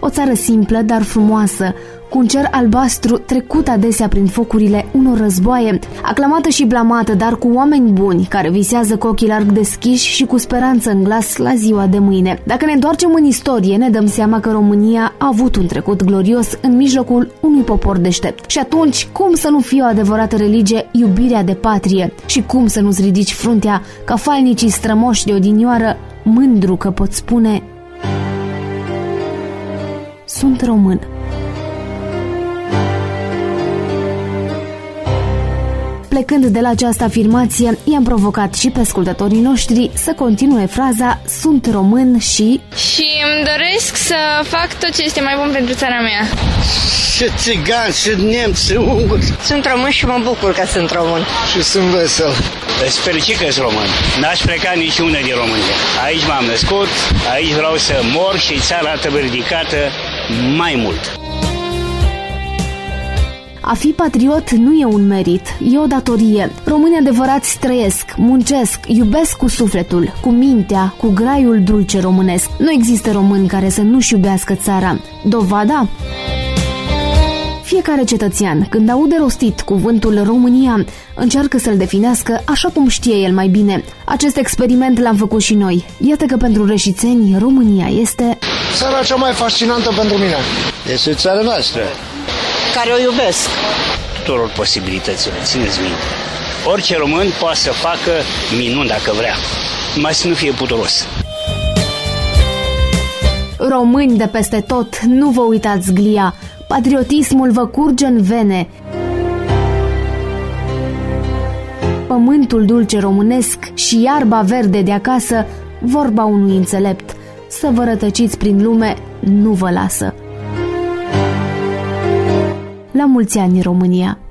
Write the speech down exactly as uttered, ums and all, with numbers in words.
O țară simplă, dar frumoasă, cu un cer albastru trecut adesea prin focurile unor războaie, aclamată și blamată, dar cu oameni buni, care visează cu ochii larg deschiși și cu speranță în glas la ziua de mâine. Dacă ne întoarcem în istorie, ne dăm seama că România a avut un trecut glorios în mijlocul unui popor deștept. Și atunci, cum să nu fie o adevărată religie iubirea de patrie? Și cum să nu-ți ridici fruntea ca falnicii strămoși de odinioară, mândru că pot spune: sunt român. Plecând de la această afirmație, i-am provocat și pe ascultătorii noștri să continue fraza "sunt român" și... Și îmi doresc să fac tot ce este mai bun pentru țara mea. Și țigani, și nemți, și unguri. Sunt român și mă bucur că sunt român. Și sunt vesel. Sunt fericit că sunt român. N-aș pleca niciuna din România. Aici m-am născut, aici vreau să mor și țara trebuie ridicată mai mult. A fi patriot nu e un merit, e o datorie. Românii adevărați trăiesc, muncesc, iubesc cu sufletul, cu mintea, cu graiul dulce românesc. Nu există român care să nu-și iubească țara. Dovada? Fiecare cetățean, când aude rostit cuvântul România, încearcă să-l definească așa cum știe el mai bine. Acest experiment l-am făcut și noi. Iată că pentru reșițeni, România este... țara cea mai fascinantă pentru mine. Este țara noastră, care o iubesc. Tuturor posibilitățile, țineți minte. Orice român poate să facă minuni dacă vrea, mai să nu fie puturos. Români de peste tot, nu vă uitați glia. Patriotismul vă curge în vene. Pământul dulce românesc și iarba verde de acasă, vorba unui înțelept, să vă rătăciți prin lume nu vă lasă. La mulți ani, România!